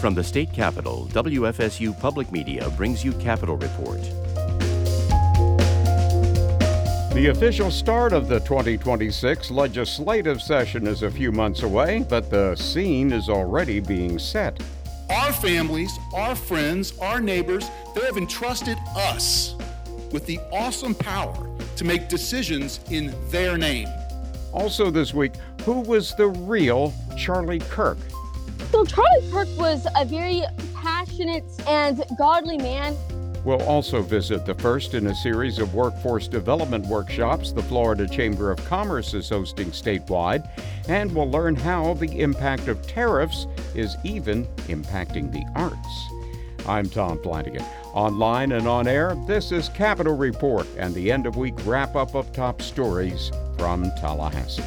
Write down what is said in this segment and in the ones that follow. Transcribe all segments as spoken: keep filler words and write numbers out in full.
From the state capitol, W F S U Public Media brings you Capitol Report. The official start of the twenty twenty-six legislative session is a few months away, but the scene is already being set. Our families, our friends, our neighbors, they have entrusted us with the awesome power to make decisions in their name. Also this week, who was the real Charlie Kirk? So Charlie Kirk was a very passionate and godly man. We'll also visit the first in a series of workforce development workshops the Florida Chamber of Commerce is hosting statewide, and we'll learn how the impact of tariffs is even impacting the arts. I'm Tom Flanagan. Online and on air, this is Capitol Report and the end-of-week wrap-up of top stories from Tallahassee.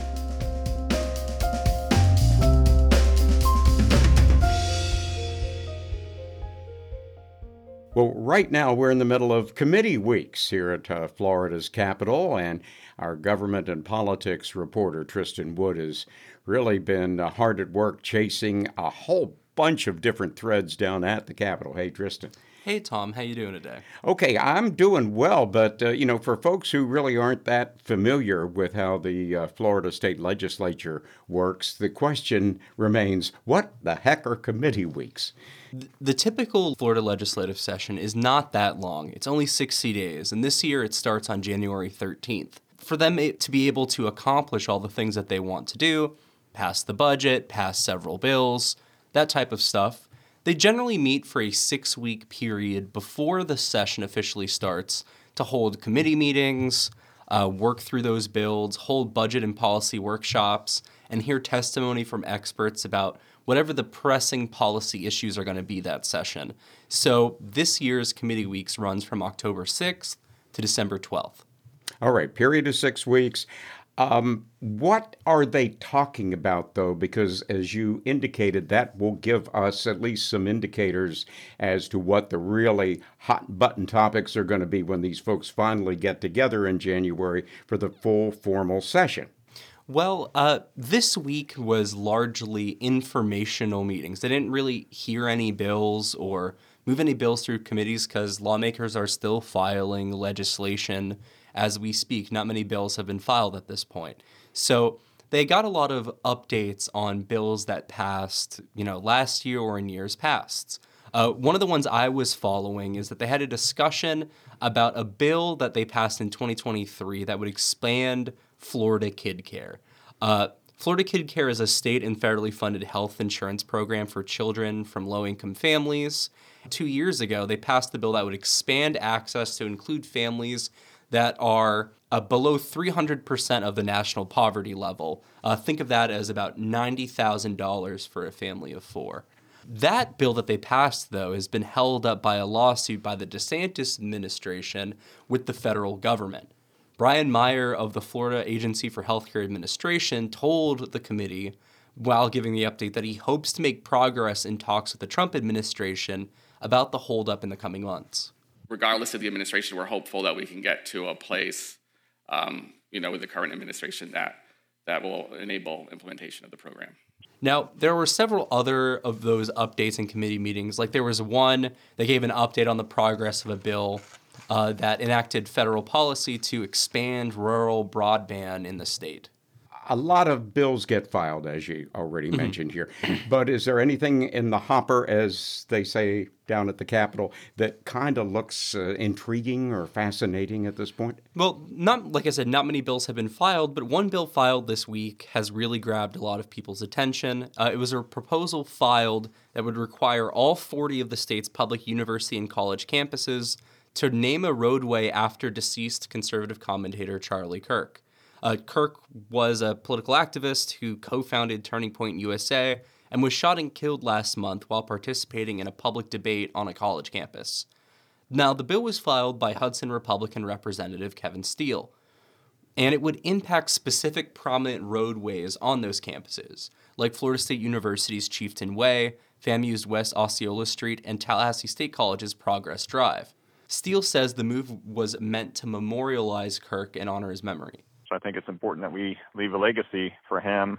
Well, right now we're in the middle of committee weeks here at uh, Florida's Capitol, and our government and politics reporter, Tristan Wood, has really been uh, hard at work chasing a whole bunch of different threads down at the Capitol. Hey, Tristan. Hey, Tom. How you doing today? Okay, I'm doing well, but, uh, you know, for folks who really aren't that familiar with how the uh, Florida State Legislature works, the question remains, what the heck are committee weeks? The typical Florida legislative session is not that long. It's only sixty days, and this year it starts on January thirteenth. For them to be able to accomplish all the things that they want to do, pass the budget, pass several bills, that type of stuff, they generally meet for a six-week period before the session officially starts to hold committee meetings, uh, work through those bills, hold budget and policy workshops, and hear testimony from experts about whatever the pressing policy issues are going to be that session. So this year's committee weeks runs from October sixth to December twelfth. All right, period of six weeks. Um, what are they talking about, though? Because as you indicated, that will give us at least some indicators as to what the really hot-button topics are going to be when these folks finally get together in January for the full formal session. Well, uh, this week was largely informational meetings. They didn't really hear any bills or move any bills through committees because lawmakers are still filing legislation as we speak. Not many bills have been filed at this point. So they got a lot of updates on bills that passed, you know, last year or in years past. Uh, one of the ones I was following is that they had a discussion about a bill that they passed in twenty twenty-three that would expand Florida Kid Care. Uh, Florida Kid Care is a state and federally funded health insurance program for children from low-income families. Two years ago, they passed the bill that would expand access to include families that are uh, below three hundred percent of the national poverty level. Uh, think of that as about ninety thousand dollars for a family of four. That bill that they passed, though, has been held up by a lawsuit by the DeSantis administration with the federal government. Brian Meyer of the Florida Agency for Healthcare Administration told the committee, while giving the update, that he hopes to make progress in talks with the Trump administration about the holdup in the coming months. Regardless of the administration, we're hopeful that we can get to a place, um, you know, with the current administration that that will enable implementation of the program. Now, there were several other of those updates in committee meetings. Like there was one that gave an update on the progress of a bill uh, that enacted federal policy to expand rural broadband in the state. A lot of bills get filed, as you already Mm-hmm. mentioned here. But is there anything in the hopper, as they say down at the Capitol, that kind of looks uh, intriguing or fascinating at this point? Well, not like I said, not many bills have been filed, but one bill filed this week has really grabbed a lot of people's attention. Uh, it was a proposal filed that would require all forty of the state's public university and college campuses to name a roadway after deceased conservative commentator Charlie Kirk. Uh, Kirk was a political activist who co-founded Turning Point U S A and was shot and killed last month while participating in a public debate on a college campus. Now, the bill was filed by Hudson Republican Representative Kevin Steele, and it would impact specific prominent roadways on those campuses, like Florida State University's Chieftain Way, FAMU's West Osceola Street, and Tallahassee State College's Progress Drive. Steele says the move was meant to memorialize Kirk and honor his memory. So I think it's important that we leave a legacy for him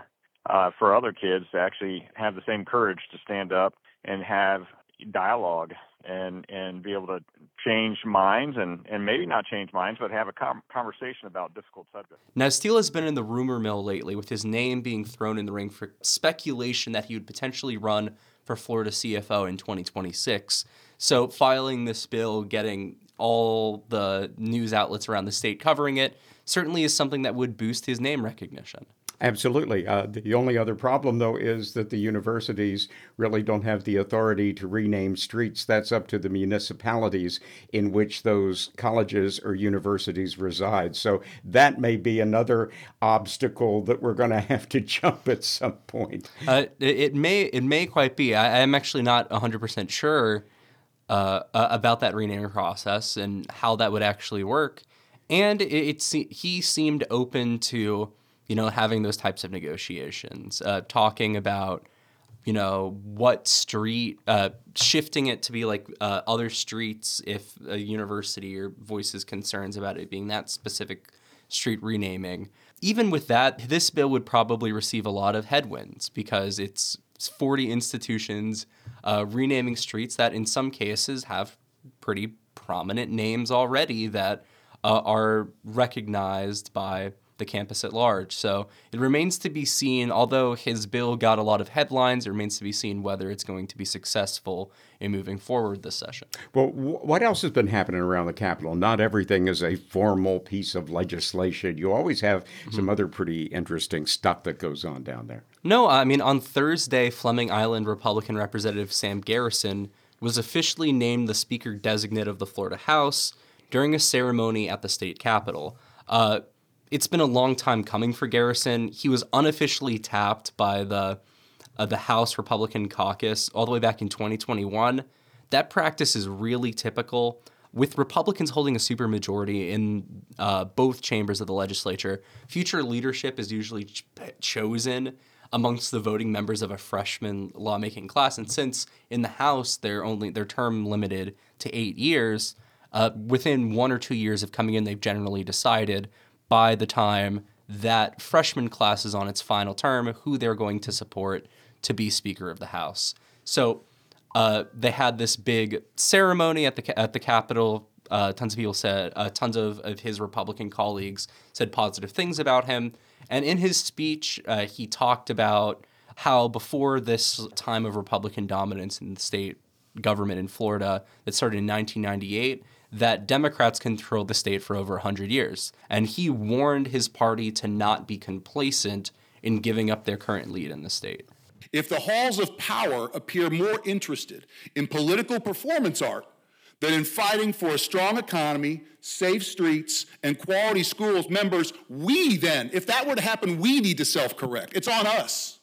uh, for other kids to actually have the same courage to stand up and have dialogue and and be able to change minds and, and maybe not change minds, but have a com- conversation about difficult subjects. Now, Steele has been in the rumor mill lately with his name being thrown in the ring for speculation that he would potentially run for Florida C F O in twenty twenty-six. So filing this bill, getting all the news outlets around the state covering it, certainly is something that would boost his name recognition. Absolutely. Uh, the only other problem, though, is that the universities really don't have the authority to rename streets. That's up to the municipalities in which those colleges or universities reside. So that may be another obstacle that we're going to have to jump at some point. Uh, it, it may it may quite be. I, I'm actually not one hundred percent sure uh, uh, about that renaming process and how that would actually work. And it, it se- he seemed open to, you know, having those types of negotiations, uh, talking about, you know, what street, uh, shifting it to be like uh, other streets if a university or voices concerns about it being that specific street renaming. Even with that, this bill would probably receive a lot of headwinds because it's forty institutions uh, renaming streets that in some cases have pretty prominent names already that uh, are recognized by the campus at large. So it remains to be seen, although his bill got a lot of headlines, it remains to be seen whether it's going to be successful in moving forward this session. Well, w- what else has been happening around the Capitol? Not everything is a formal piece of legislation. You always have mm-hmm. some other pretty interesting stuff that goes on down there. No, I mean, on Thursday, Fleming Island Republican Representative Sam Garrison was officially named the Speaker Designate of the Florida House during a ceremony at the state capitol. Uh, It's been a long time coming for Garrison. He was unofficially tapped by the uh, the House Republican caucus all the way back in twenty twenty-one. That practice is really typical. With Republicans holding a supermajority in uh, both chambers of the legislature, future leadership is usually ch- chosen amongst the voting members of a freshman lawmaking class. And since in the House they're only their term limited to eight years, uh, within one or two years of coming in, they've generally decided by the time that freshman class is on its final term, who they're going to support to be Speaker of the House. So uh, they had this big ceremony at the at the Capitol. Uh, tons of people said, uh, tons of, of his Republican colleagues said positive things about him. And in his speech, uh, he talked about how before this time of Republican dominance in the state government in Florida that started in nineteen ninety-eight, that Democrats controlled the state for over one hundred years. And he warned his party to not be complacent in giving up their current lead in the state. If the halls of power appear more interested in political performance art than in fighting for a strong economy, safe streets, and quality schools, members, we then, if that were to happen, we need to self-correct. It's on us.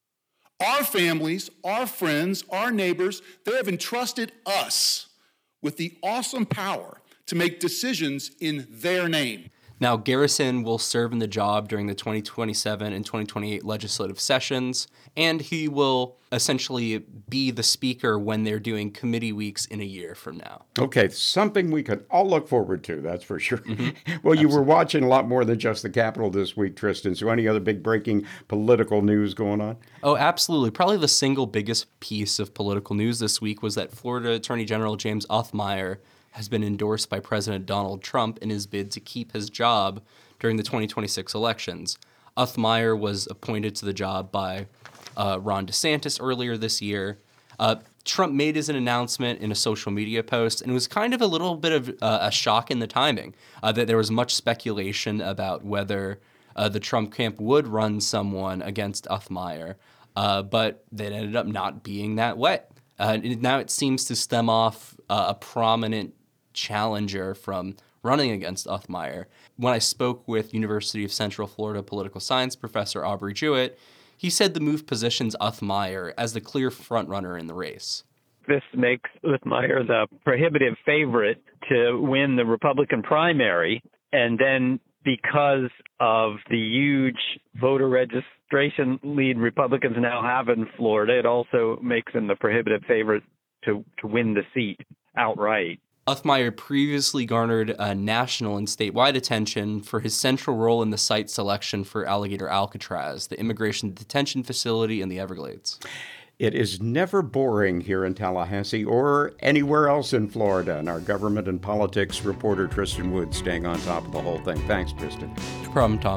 Our families, our friends, our neighbors, they have entrusted us with the awesome power to make decisions in their name. Now, Garrison will serve in the job during the twenty twenty-seven and twenty twenty-eight legislative sessions, and he will essentially be the speaker when they're doing committee weeks in a year from now. Okay, something we can all look forward to, that's for sure. Mm-hmm. Well, you Absolutely. were watching a lot more than just the Capitol this week, Tristan. So any other big breaking political news going on? Oh, absolutely. Probably the single biggest piece of political news this week was that Florida Attorney General James Othmeyer has been endorsed by President Donald Trump in his bid to keep his job during the twenty twenty-six elections. Othmeyer was appointed to the job by uh, Ron DeSantis earlier this year. Uh, Trump made his an announcement in a social media post, and it was kind of a little bit of uh, a shock in the timing, uh, that there was much speculation about whether uh, the Trump camp would run someone against Othmeyer, uh, but that ended up not being that way. Uh, and now it seems to stem off uh, a prominent challenger from running against Othmeyer. When I spoke with University of Central Florida political science professor Aubrey Jewett, he said the move positions Othmeyer as the clear frontrunner in the race. This makes Othmeyer the prohibitive favorite to win the Republican primary, and then because of the huge voter registration lead Republicans now have in Florida, it also makes him the prohibitive favorite to, to win the seat outright. Uthmeyer previously garnered uh, national and statewide attention for his central role in the site selection for Alligator Alcatraz, the immigration detention facility in the Everglades. It is never boring here in Tallahassee or anywhere else in Florida, and our government and politics reporter Tristan Wood staying on top of the whole thing. Thanks, Tristan. No problem, Tom.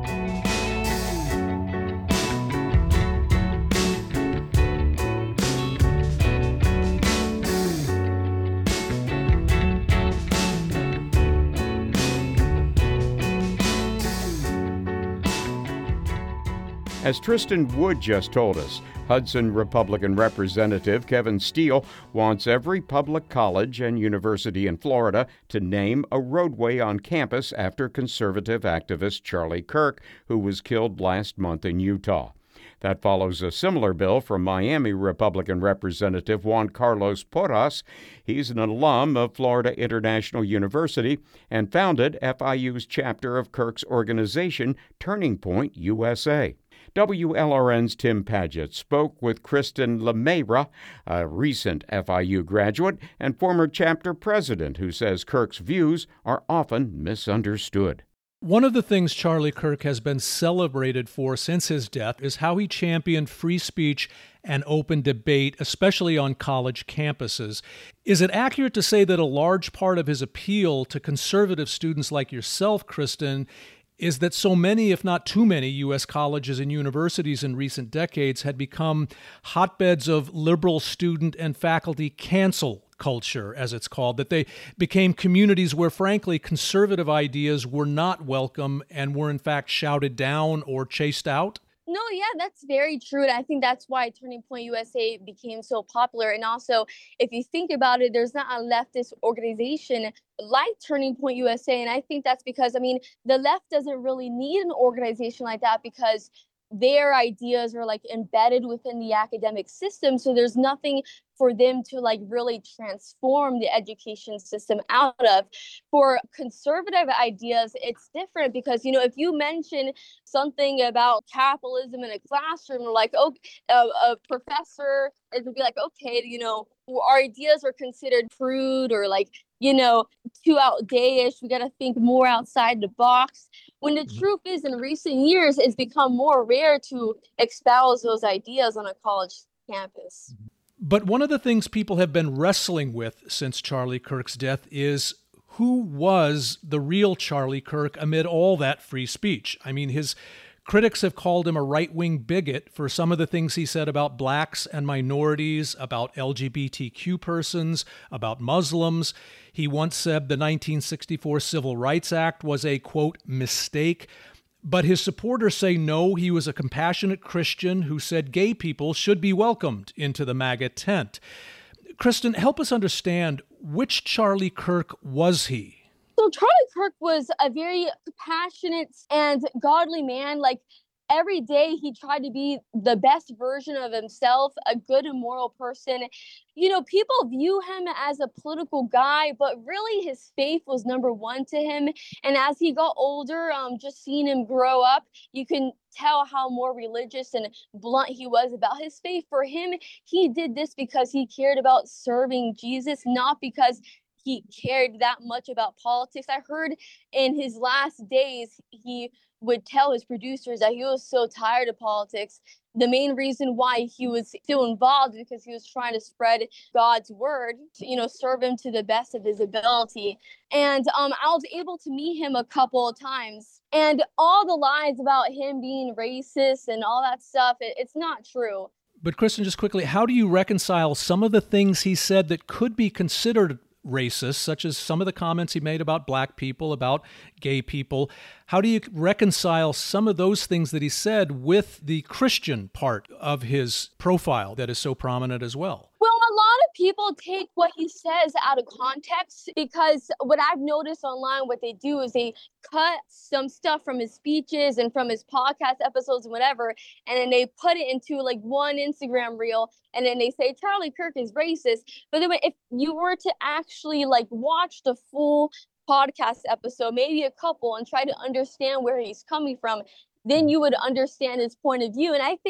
As Tristan Wood just told us, Hudson Republican Representative Kevin Steele wants every public college and university in Florida to name a roadway on campus after conservative activist Charlie Kirk, who was killed last month in Utah. That follows a similar bill from Miami Republican Representative Juan Carlos Porras. He's an alum of Florida International University and founded F I U's chapter of Kirk's organization, Turning Point U S A. W L R N's Tim Padgett spoke with Kristen LeMayra, a recent F I U graduate and former chapter president, who says Kirk's views are often misunderstood. One of the things Charlie Kirk has been celebrated for since his death is how he championed free speech and open debate, especially on college campuses. Is it accurate to say that a large part of his appeal to conservative students like yourself, Kristen, is that so many, if not too many, U S colleges and universities in recent decades had become hotbeds of liberal student and faculty cancel culture, as it's called, that they became communities where, frankly, conservative ideas were not welcome and were, in fact, shouted down or chased out? No, yeah, that's very true. And I think that's why Turning Point U S A became so popular. And also, if you think about it, there's not a leftist organization like Turning Point U S A. And I think that's because, I mean, the left doesn't really need an organization like that because their ideas are like embedded within the academic system. So there's nothing for them to like really transform the education system out of. For conservative ideas, it's different because, you know, if you mention something about capitalism in a classroom, like, oh, a, a professor is would be like, okay, you know, our ideas are considered crude or like, you know, too outdated. We got to think more outside the box. When the truth is, in recent years, it's become more rare to espouse those ideas on a college campus. But one of the things people have been wrestling with since Charlie Kirk's death is who was the real Charlie Kirk amid all that free speech? I mean, his critics have called him a right-wing bigot for some of the things he said about blacks and minorities, about L G B T Q persons, about Muslims. He once said the nineteen sixty-four Civil Rights Act was a, quote, mistake. But his supporters say no, he was a compassionate Christian who said gay people should be welcomed into the MAGA tent. Kristen, help us understand, which Charlie Kirk was he? So Charlie Kirk was a very passionate and godly man. Like, every day he tried to be the best version of himself, a good and moral person. You know, people view him as a political guy, but really his faith was number one to him. And as he got older, um, just seeing him grow up, you can tell how more religious and blunt he was about his faith. For him, he did this because he cared about serving Jesus, not because he cared that much about politics. I heard in his last days, he would tell his producers that he was so tired of politics. The main reason why he was still involved is because he was trying to spread God's word, to, you know, serve him to the best of his ability. And um, I was able to meet him a couple of times. And all the lies about him being racist and all that stuff, it, it's not true. But Kristen, just quickly, how do you reconcile some of the things he said that could be considered racist, such as some of the comments he made about black people, about gay people? How do you reconcile some of those things that he said with the Christian part of his profile that is so prominent as well? Well, a lot of people take what he says out of context, because what I've noticed online, what they do is they cut some stuff from his speeches and from his podcast episodes and whatever, and then they put it into like one Instagram reel, and then they say Charlie Kirk is racist. But then if you were to actually like watch the full podcast episode, maybe a couple, and try to understand where he's coming from, then you would understand his point of view. And I think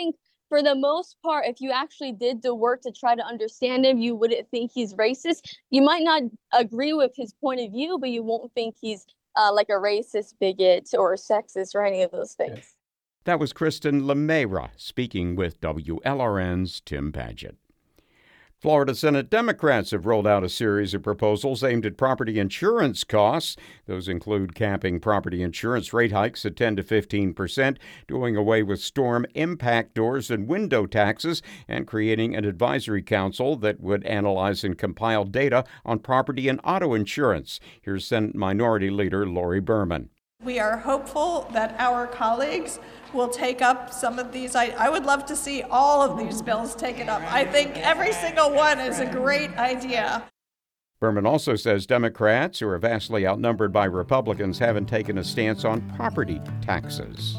for the most part, if you actually did the work to try to understand him, you wouldn't think he's racist. You might not agree with his point of view, but you won't think he's uh, like a racist, bigot, or sexist, or any of those things. That was Kristen LeMayra speaking with W L R N's Tim Padgett. Florida Senate Democrats have rolled out a series of proposals aimed at property insurance costs. Those include capping property insurance rate hikes at ten to fifteen percent, doing away with storm impact doors and window taxes, and creating an advisory council that would analyze and compile data on property and auto insurance. Here's Senate Minority Leader Lori Berman. We are hopeful that our colleagues will take up some of these. I, I would love to see all of these bills taken up. I think every single one is a great idea. Berman also says Democrats, who are vastly outnumbered by Republicans, haven't taken a stance on property taxes.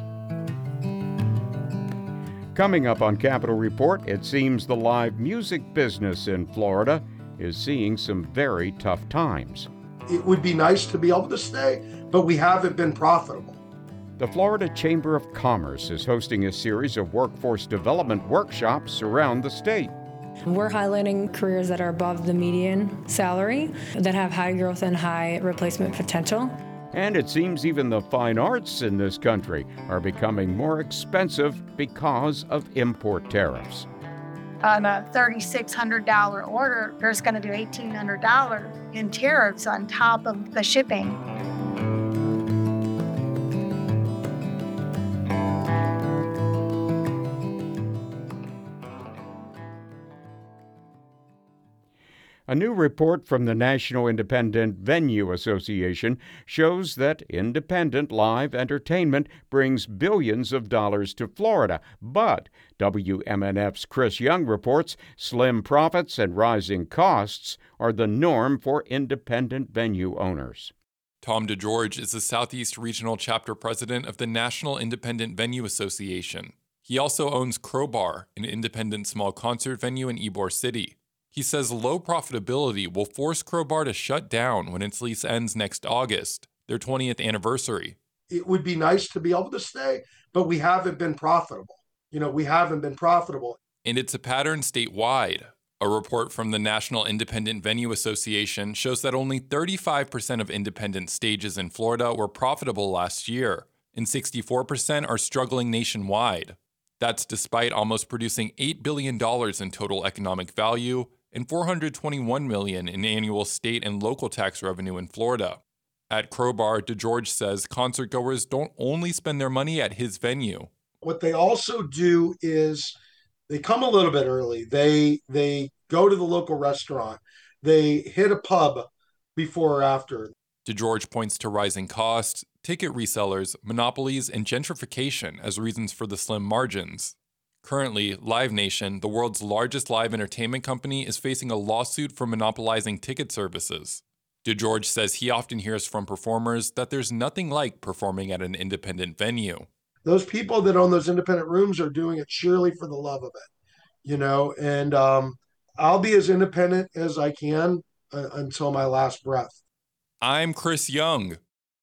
Coming up on Capitol Report, it seems the live music business in Florida is seeing some very tough times. It would be nice to be able to stay, but we haven't been profitable. The Florida Chamber of Commerce is hosting a series of workforce development workshops around the state. We're highlighting careers that are above the median salary, that have high growth and high replacement potential. And it seems even the fine arts in this country are becoming more expensive because of import tariffs. On a three thousand six hundred dollars order, there's going to be eighteen hundred dollars in tariffs on top of the shipping. A new report from the National Independent Venue Association shows that independent live entertainment brings billions of dollars to Florida. But W M N F's Chris Young reports slim profits and rising costs are the norm for independent venue owners. Tom DeGeorge is the Southeast Regional Chapter President of the National Independent Venue Association. He also owns Crowbar, an independent small concert venue in Ybor City. He says low profitability will force Crowbar to shut down when its lease ends next August, their twentieth anniversary. It would be nice to be able to stay, but we haven't been profitable. You know, we haven't been profitable. And it's a pattern statewide. A report from the National Independent Venue Association shows that only thirty-five percent of independent stages in Florida were profitable last year, and sixty-four percent are struggling nationwide. That's despite almost producing eight billion dollars in total economic value and four hundred twenty-one million dollars in annual state and local tax revenue in Florida. At Crowbar, DeGeorge says concertgoers don't only spend their money at his venue. What they also do is they come a little bit early. They they go to the local restaurant. They hit a pub before or after. DeGeorge points to rising costs, ticket resellers, monopolies, and gentrification as reasons for the slim margins. Currently, Live Nation, the world's largest live entertainment company, is facing a lawsuit for monopolizing ticket services. DeGeorge says he often hears from performers that there's nothing like performing at an independent venue. Those people that own those independent rooms are doing it surely for the love of it, you know, and um, I'll be as independent as I can uh, until my last breath. I'm Chris Young.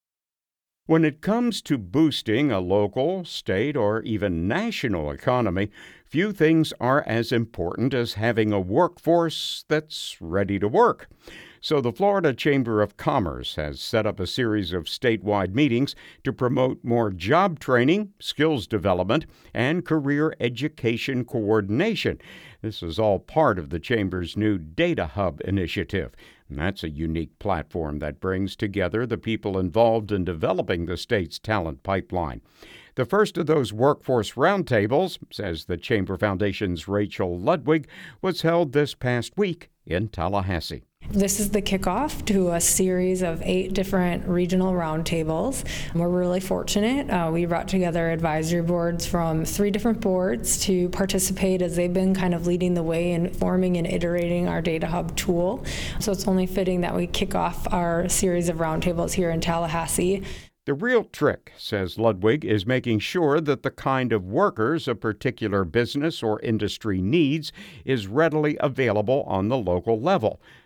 When it comes to boosting a local, state, or even national economy, few things are as important as having a workforce that's ready to work. So the Florida Chamber of Commerce has set up a series of statewide meetings to promote more job training, skills development, and career education coordination. This is all part of the Chamber's new Data Hub initiative. And that's a unique platform that brings together the people involved in developing the state's talent pipeline. The first of those workforce roundtables, says the Chamber Foundation's Rachel Ludwig, was held this past week in Tallahassee. This is the kickoff to a series of eight different regional roundtables. We're really fortunate. Uh, we brought together advisory boards from three different boards to participate as they've been kind of leading the way in forming and iterating our Data Hub tool. So it's only fitting that we kick off our series of roundtables here in Tallahassee. The real trick, says Ludwig, is making sure that the kind of workers a particular business or industry needs is readily available on the local level.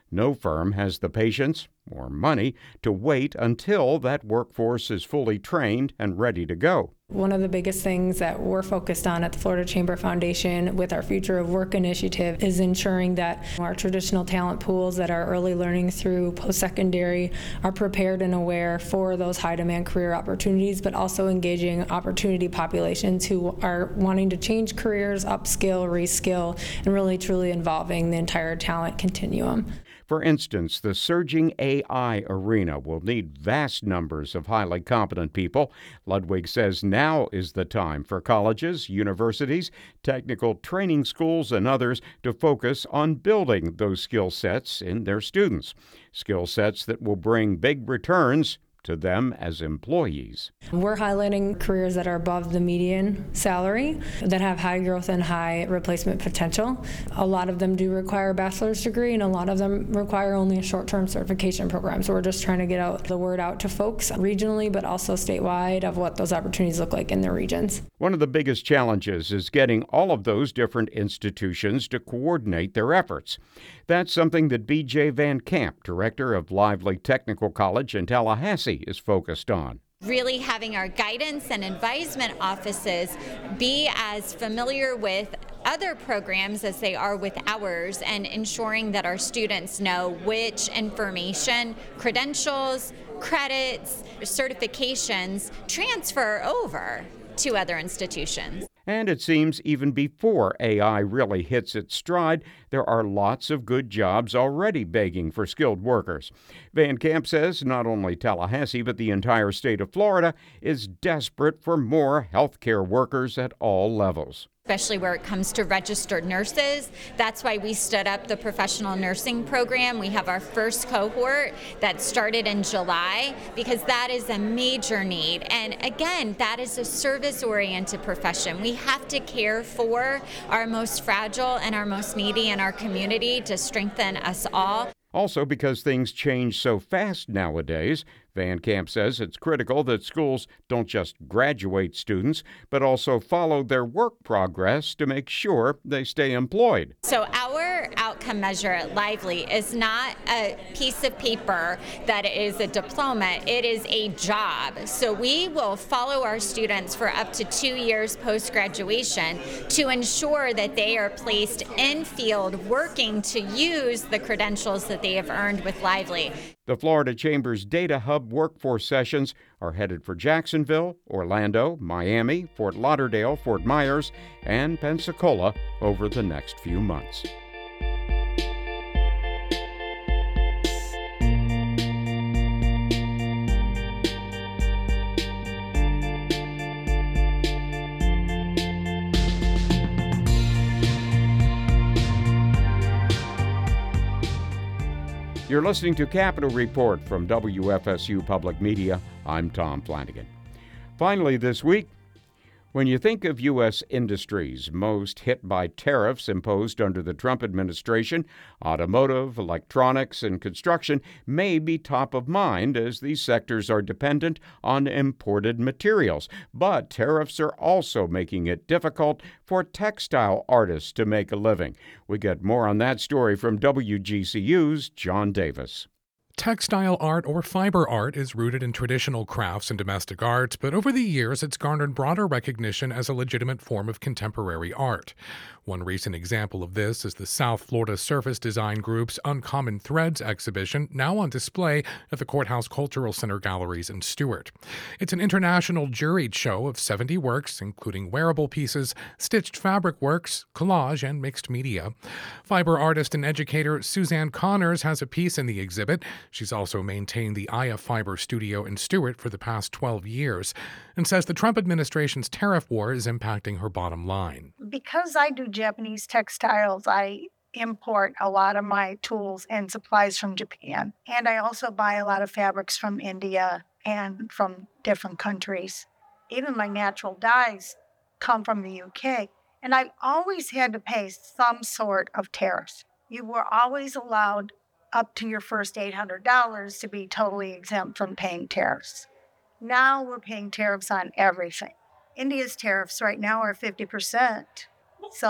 No firm has the patience or money to wait until that workforce is fully trained and ready to go. One of the biggest things that we're focused on at the Florida Chamber Foundation with our Future of Work initiative is ensuring that our traditional talent pools that are early learning through post-secondary are prepared and aware for those high-demand career opportunities, but also engaging opportunity populations who are wanting to change careers, upskill, reskill, and really truly involving the entire talent continuum. For instance, the surging A I arena will need vast numbers of highly competent people. Ludwig says now is the time for colleges, universities, technical training schools, and others to focus on building those skill sets in their students. Skill sets that will bring big returns to them as employees. We're highlighting careers that are above the median salary, that have high growth and high replacement potential. A lot of them do require a bachelor's degree, and a lot of them require only a short-term certification program. So we're just trying to get out the word out to folks regionally, but also statewide, of what those opportunities look like in their regions. One of the biggest challenges is getting all of those different institutions to coordinate their efforts. That's something that B J Van Camp, director of Lively Technical College in Tallahassee, is focused on. Really having our guidance and advisement offices be as familiar with other programs as they are with ours, and ensuring that our students know which information, credentials, credits, certifications transfer over to other institutions. And it seems even before A I really hits its stride, there are lots of good jobs already begging for skilled workers. Van Camp says not only Tallahassee, but the entire state of Florida is desperate for more healthcare workers at all levels. Especially where it comes to registered nurses. That's why we stood up the professional nursing program. We have our first cohort that started in July, because that is a major need. And again, that is a service-oriented profession. We have to care for our most fragile and our most needy in our community to strengthen us all. Also, because things change so fast nowadays, Van Camp says it's critical that schools don't just graduate students, but also follow their work progress to make sure they stay employed. So our outcome measure at Lively is not a piece of paper that is a diploma, it is a job. So we will follow our students for up to two years post-graduation to ensure that they are placed in field working to use the credentials that they have earned with Lively. The Florida Chamber's Data Hub workforce sessions are headed for Jacksonville, Orlando, Miami, Fort Lauderdale, Fort Myers, and Pensacola over the next few months. You're listening to Capitol Report from W F S U Public Media. I'm Tom Flanagan. Finally this week, when you think of U S industries most hit by tariffs imposed under the Trump administration, automotive, electronics, and construction may be top of mind, as these sectors are dependent on imported materials. But tariffs are also making it difficult for textile artists to make a living. We get more on that story from W G C U's John Davis. Textile art, or fiber art, is rooted in traditional crafts and domestic art, but over the years it's garnered broader recognition as a legitimate form of contemporary art. One recent example of this is the South Florida Surface Design Group's Uncommon Threads exhibition, now on display at the Courthouse Cultural Center Galleries in Stewart. It's an international juried show of seventy works, including wearable pieces, stitched fabric works, collage, and mixed media. Fiber artist and educator Suzanne Connors has a piece in the exhibit. She's also maintained the Aya Fiber Studio in Stewart for the past twelve years, and says the Trump administration's tariff war is impacting her bottom line. Because I do Japanese textiles, I import a lot of my tools and supplies from Japan. And I also buy a lot of fabrics from India and from different countries. Even my natural dyes come from the U K. And I've always had to pay some sort of tariffs. You were always allowed up to your first eight hundred dollars to be totally exempt from paying tariffs. Now we're paying tariffs on everything. India's tariffs right now are fifty percent. So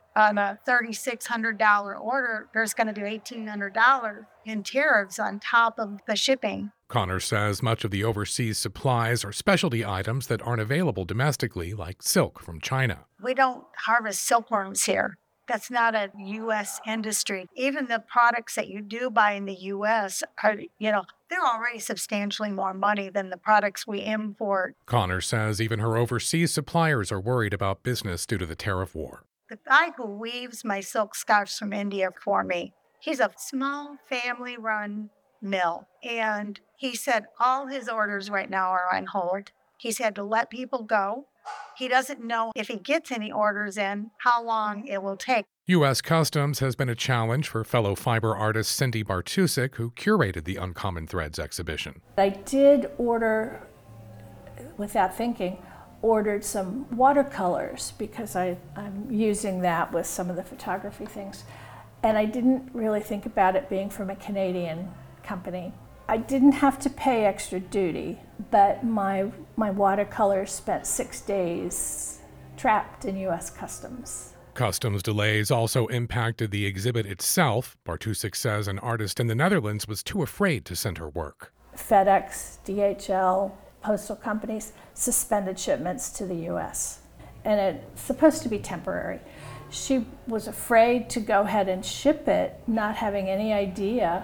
on a three thousand six hundred dollars order, there's going to do eighteen hundred dollars in tariffs on top of the shipping. Connor says much of the overseas supplies are specialty items that aren't available domestically, like silk from China. We don't harvest silkworms here. That's not a U S industry. Even the products that you do buy in the U S are, you know, they're already substantially more money than the products we import. Connor says even her overseas suppliers are worried about business due to the tariff war. The guy who weaves my silk scarves from India for me, he's a small family-run mill. And he said all his orders right now are on hold. He's had to let people go. He doesn't know if he gets any orders in, how long it will take. U S Customs has been a challenge for fellow fiber artist Cindy Bartusek, who curated the Uncommon Threads exhibition. I did order, without thinking, ordered some watercolors because I, I'm using that with some of the photography things. And I didn't really think about it being from a Canadian company. I didn't have to pay extra duty, but my my watercolors spent six days trapped in U S Customs. Customs delays also impacted the exhibit itself. Bartusek says an artist in the Netherlands was too afraid to send her work. FedEx, D H L, postal companies suspended shipments to the U S, and it's supposed to be temporary. She was afraid to go ahead and ship it, not having any idea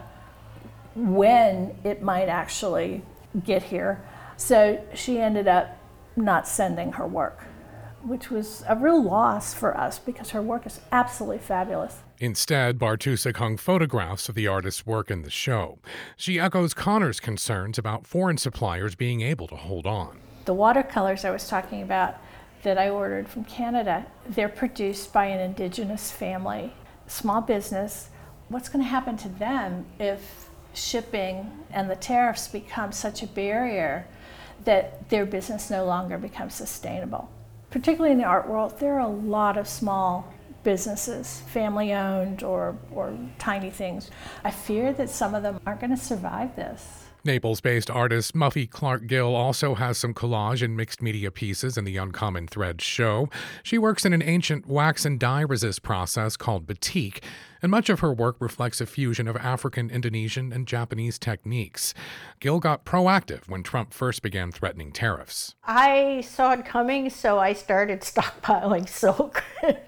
when it might actually get here. So she ended up not sending her work, which was a real loss for us because her work is absolutely fabulous. Instead, Bartusek hung photographs of the artist's work in the show. She echoes Connor's concerns about foreign suppliers being able to hold on. The watercolors I was talking about that I ordered from Canada, they're produced by an indigenous family, small business. What's going to happen to them if shipping and the tariffs become such a barrier that their business no longer becomes sustainable? Particularly in the art world, there are a lot of small businesses, family-owned or, or tiny things. I fear that some of them aren't going to survive this. Naples-based artist Muffy Clark Gill also has some collage and mixed media pieces in the Uncommon Threads show. She works in an ancient wax and dye resist process called batik, and much of her work reflects a fusion of African, Indonesian, and Japanese techniques. Gill got proactive when Trump first began threatening tariffs. I saw it coming, so I started stockpiling silk.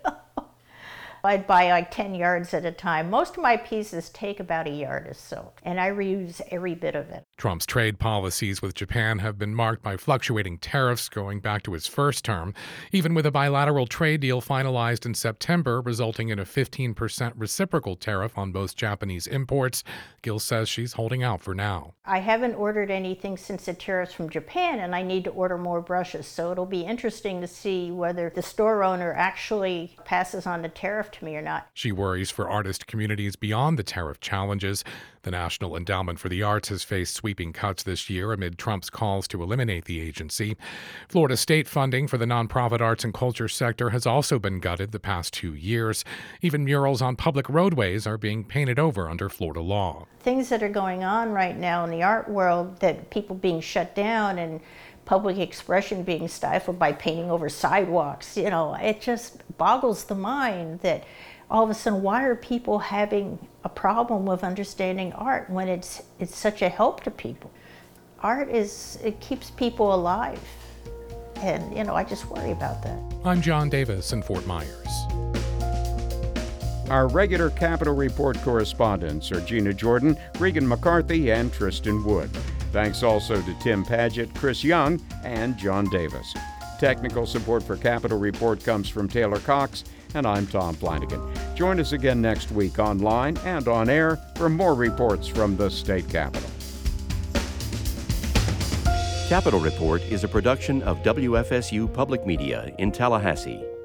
I'd buy like ten yards at a time. Most of my pieces take about a yard of silk, and I reuse every bit of it. Trump's trade policies with Japan have been marked by fluctuating tariffs going back to his first term, even with a bilateral trade deal finalized in September, resulting in a fifteen percent reciprocal tariff on most Japanese imports. Gill says she's holding out for now. I haven't ordered anything since the tariffs from Japan, and I need to order more brushes, so it'll be interesting to see whether the store owner actually passes on the tariff to me or not. She worries for artist communities beyond the tariff challenges. The National Endowment for the Arts has faced sweeping cuts this year amid Trump's calls to eliminate the agency. Florida state funding for the nonprofit arts and culture sector has also been gutted the past two years. Even murals on public roadways are being painted over under Florida law. Things that are going on right now in the art world, that people being shut down and public expression being stifled by painting over sidewalks, you know, it just boggles the mind that all of a sudden, why are people having a problem with understanding art when it's it's such a help to people? Art is, it keeps people alive. And, you know, I just worry about that. I'm John Davis in Fort Myers. Our regular Capitol Report correspondents are Gina Jordan, Regan McCarthy, and Tristan Wood. Thanks also to Tim Padgett, Chris Young, and John Davis. Technical support for Capitol Report comes from Taylor Cox, and I'm Tom Flanagan. Join us again next week online and on air for more reports from the state capitol. Capitol Report is a production of W F S U Public Media in Tallahassee.